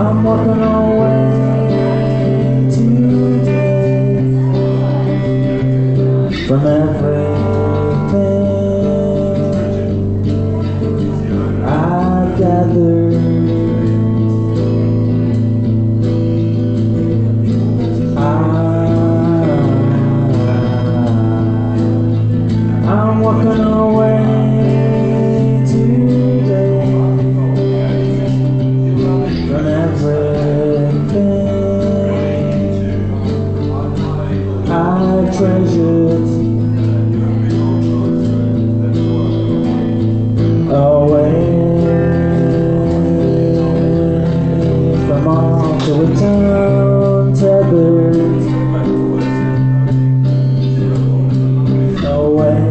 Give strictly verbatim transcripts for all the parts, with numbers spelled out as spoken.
I'm walking away today from everything I've gathered. I, I'm walking away today from everything I treasured away from all to return tethered away.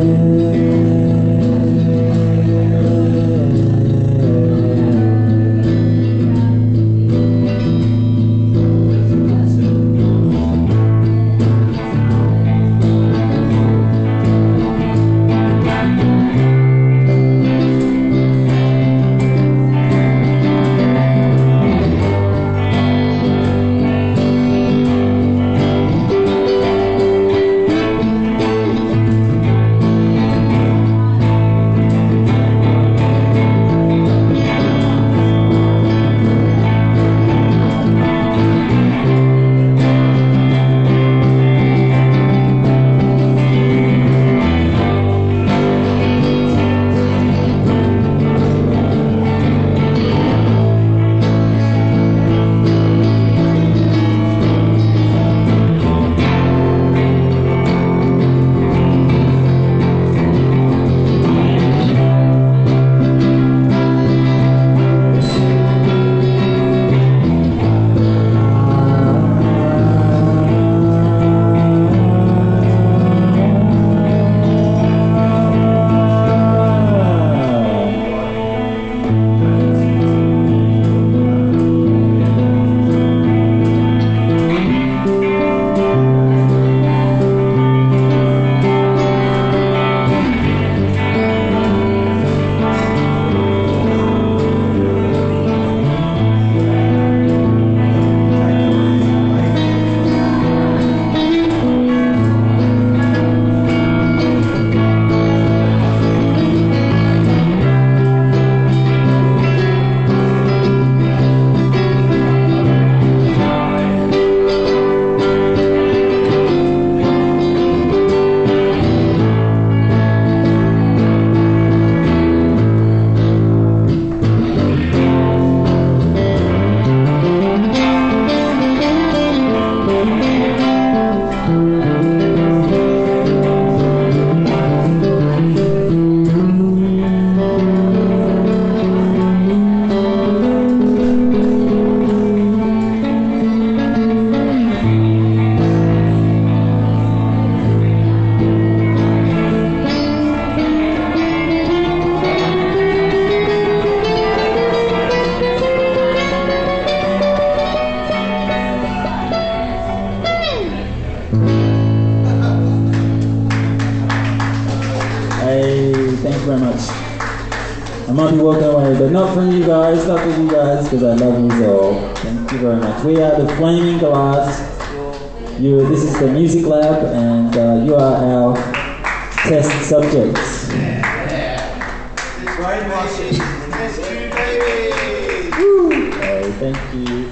Thank you very much. I might be walking away, but not from you guys, not from you guys, because I love you all. Thank you very much. We are the Flaming Glass. You, this is the Music Lab, and uh, you are our test subjects. Woo! Okay, thank you.